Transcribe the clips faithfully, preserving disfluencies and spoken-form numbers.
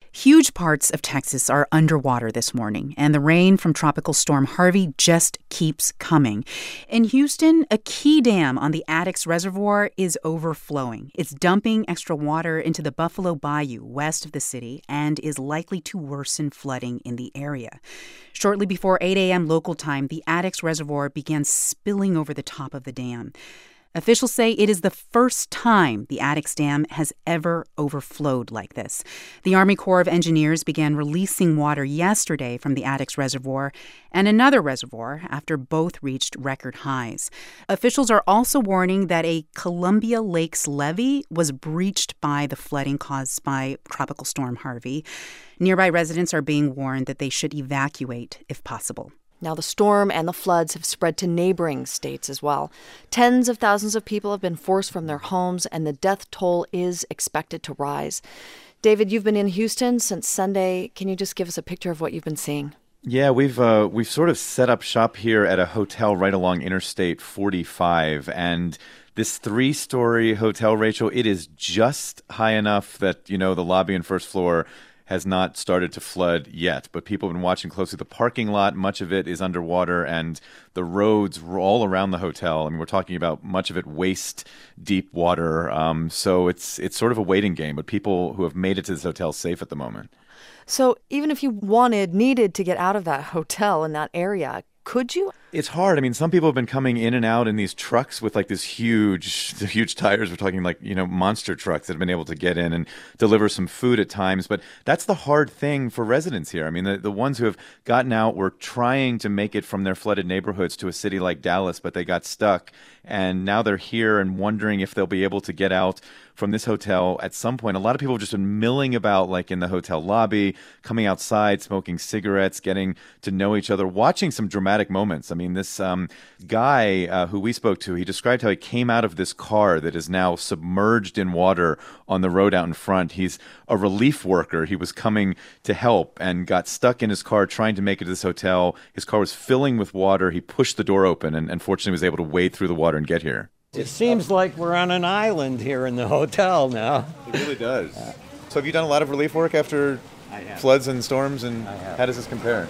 Huge parts of Texas are underwater this morning, and the rain from Tropical Storm Harvey just keeps coming. In Houston, a key dam on the Addicks Reservoir is overflowing. It's dumping extra water into the Buffalo Bayou west of the city and is likely to worsen flooding in the area. Shortly before eight a.m. local time, the Addicks Reservoir began spilling over the top of the dam. Officials say it is the first time the Addicks Dam has ever overflowed like this. The Army Corps of Engineers began releasing water yesterday from the Addicks Reservoir and another reservoir after both reached record highs. Officials are also warning that a Columbia Lakes levee was breached by the flooding caused by Tropical Storm Harvey. Nearby residents are being warned that they should evacuate if possible. Now, the storm and the floods have spread to neighboring states as well. Tens of thousands of people have been forced from their homes, and the death toll is expected to rise. David, you've been in Houston since Sunday. Can you just give us a picture of what you've been seeing? Yeah, we've uh, we've sort of set up shop here at a hotel right along Interstate forty-five, and this three-story hotel, Rachel, it is just high enough that, you know, the lobby and first floor has not started to flood yet, but people have been watching closely. The parking lot, much of it is underwater, and the roads all around the hotel. I mean, we're talking about much of it waist-deep water. Um, so it's it's sort of a waiting game, but people who have made it to this hotel safe at the moment. So even if you wanted, needed to get out of that hotel in that area, could you? It's hard. I mean, some people have been coming in and out in these trucks with like this huge, the huge tires. We're talking like, you know, monster trucks that have been able to get in and deliver some food at times. But that's the hard thing for residents here. I mean, the, the ones who have gotten out were trying to make it from their flooded neighborhoods to a city like Dallas, but they got stuck. And now they're here and wondering if they'll be able to get out from this hotel at some point. A lot of people have just been milling about like in the hotel lobby, coming outside, smoking cigarettes, getting to know each other, watching some dramatic moments. I mean, this um, guy uh, who we spoke to, he described how he came out of this car that is now submerged in water on the road out in front. He's a relief worker. He was coming to help and got stuck in his car trying to make it to this hotel. His car was filling with water. He pushed the door open and, and fortunately was able to wade through the water and get here. It seems like we're on an island here in the hotel now. It really does. So have you done a lot of relief work after floods and storms, and how does this compare?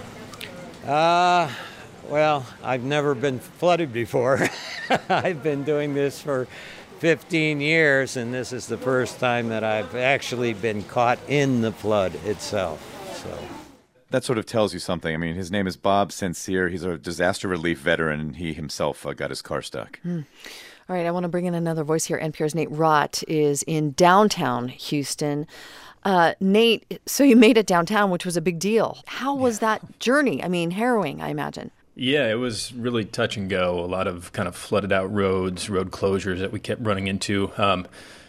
Uh, well, I've never been flooded before. I've been doing this for fifteen years, and this is the first time that I've actually been caught in the flood itself. So that sort of tells you something. I mean, his name is Bob Sincere. He's a disaster relief veteran, and he himself uh, got his car stuck. Hmm. All right, I want to bring in another voice here. N P R's Nate Rott is in downtown Houston. Uh, Nate, so you made it downtown, which was a big deal. How was that journey? I mean, harrowing, I imagine. Yeah, it was really touch and go. A lot of kind of flooded out roads, road closures that we kept running into. Um,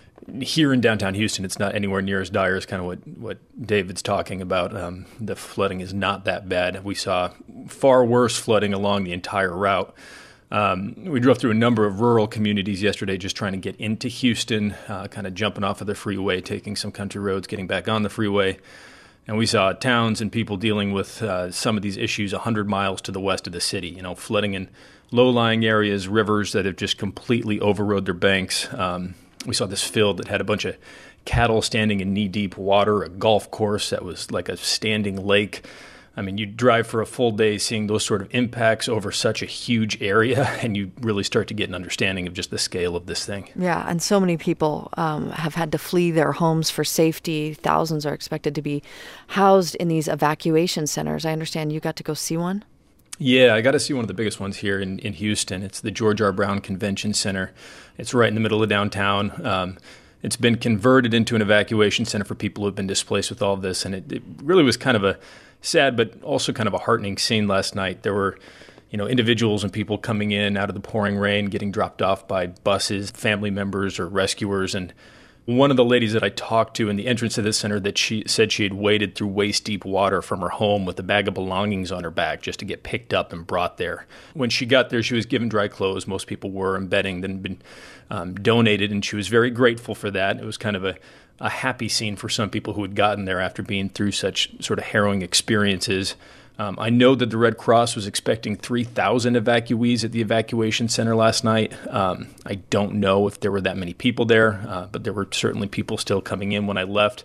here in downtown Houston, it's not anywhere near as dire as kind of what, what David's talking about. Um, the flooding is not that bad. We saw far worse flooding along the entire route. Um, we drove through a number of rural communities yesterday just trying to get into Houston, uh, kind of jumping off of the freeway, taking some country roads, getting back on the freeway. And we saw towns and people dealing with uh, some of these issues one hundred miles to the west of the city, you know, flooding in low-lying areas, rivers that have just completely overrode their banks. Um, we saw this field that had a bunch of cattle standing in knee-deep water, a golf course that was like a standing lake. I mean, you drive for a full day seeing those sort of impacts over such a huge area, and you really start to get an understanding of just the scale of this thing. Yeah, and so many people um, have had to flee their homes for safety. Thousands are expected to be housed in these evacuation centers. I understand you got to go see one? Yeah, I got to see one of the biggest ones here in, in Houston. It's the George R. Brown Convention Center. It's right in the middle of downtown. Um, It's been converted into an evacuation center for people who have been displaced with all of this, and it, it really was kind of a sad but also kind of a heartening scene last night. There were, you know, individuals and people coming in out of the pouring rain, getting dropped off by buses, family members or rescuers, and one of the ladies that I talked to in the entrance to this center that she said she had waded through waist-deep water from her home with a bag of belongings on her back just to get picked up and brought there. When she got there, she was given dry clothes. Most people were, and bedding that had been um, donated, and she was very grateful for that. It was kind of a, a happy scene for some people who had gotten there after being through such sort of harrowing experiences. Um, I know that the Red Cross was expecting three thousand evacuees at the evacuation center last night. Um, I don't know if there were that many people there, uh, but there were certainly people still coming in when I left.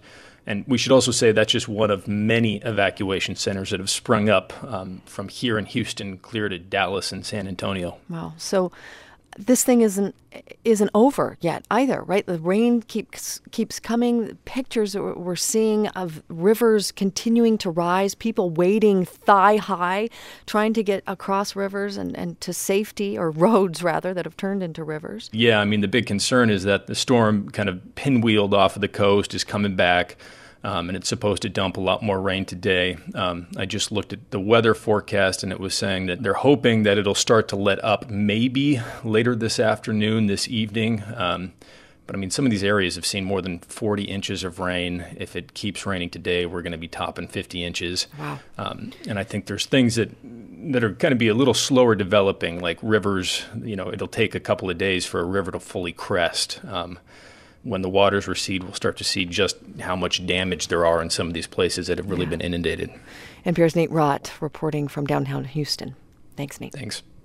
And we should also say that's just one of many evacuation centers that have sprung up um, from here in Houston, clear to Dallas and San Antonio. Wow. So this thing isn't isn't over yet either, right? The rain keeps keeps coming. Pictures that we're seeing of rivers continuing to rise, people wading thigh high, trying to get across rivers and, and to safety, or roads rather, that have turned into rivers. Yeah, I mean, the big concern is that the storm kind of pinwheeled off of the coast, is coming back. Um, and it's supposed to dump a lot more rain today. Um, I just looked at the weather forecast, and it was saying that they're hoping that it'll start to let up maybe later this afternoon, this evening. Um, but, I mean, some of these areas have seen more than forty inches of rain. If it keeps raining today, we're going to be topping fifty inches. Wow. Um, and I think there's things that that are going to be a little slower developing, like rivers. You know, it'll take a couple of days for a river to fully crest. Um When the waters recede, we'll start to see just how much damage there are in some of these places that have really yeah. been inundated. N P R's Nate Rott reporting from downtown Houston. Thanks, Nate. Thanks.